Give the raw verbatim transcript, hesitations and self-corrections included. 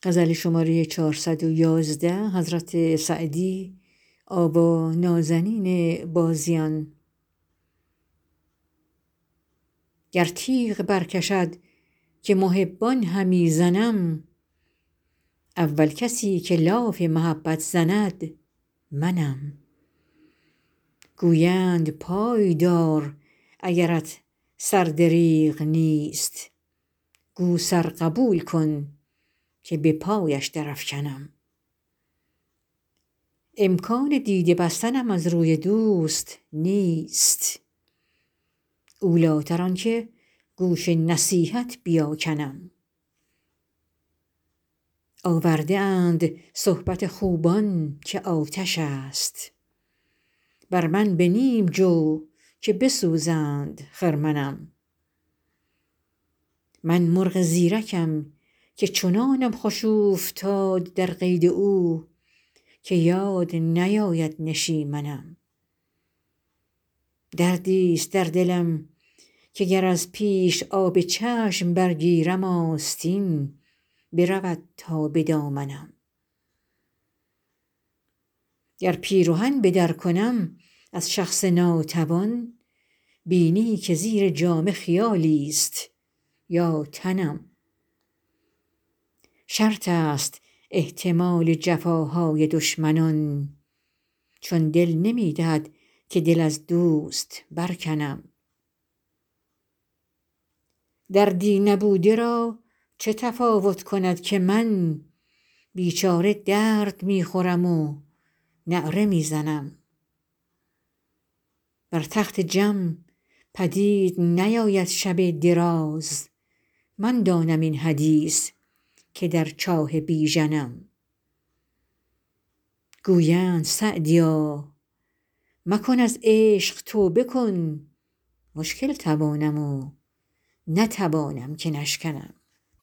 گر تیغ برکشد که محبان همی زنم اول کسی که لاف محبت زند منم گویند پای دار اگرت سر دریغ نیست گو سر قبول کن که به پایش درافکنم امکان دیده بستنم از روی دوست نیست اولیتر آن که گوش نصیحت بیاکنم آورده اند صحبت خوبان که آتش است بر من به نیم جو که بسوزند خرمنم من مرغ زیرکم که چنانم خوش اوفتاد در قید او که یاد نیاید نشیمنم دردیست در دلم که گر از پیش آب چشم برگیرم آستین برود تا به دامنم گر پیرهن به در کنم از شخص ناتوان بینی که زیر جامه خیالیست یا تنم شرط است احتمال جفاهای دشمنان چون دل نمی دهد که دل از دوست برکنم دردی نبوده را چه تفاوت کند که من بیچاره درد می خورم و نعره می زنم بر تخت جم پدید نیاید شب دراز من دانم این حدیث که در چاه بیژنم گویند سعدیا مکن از عشق توبه کن مشکل توانم و نتوانم که نشکنم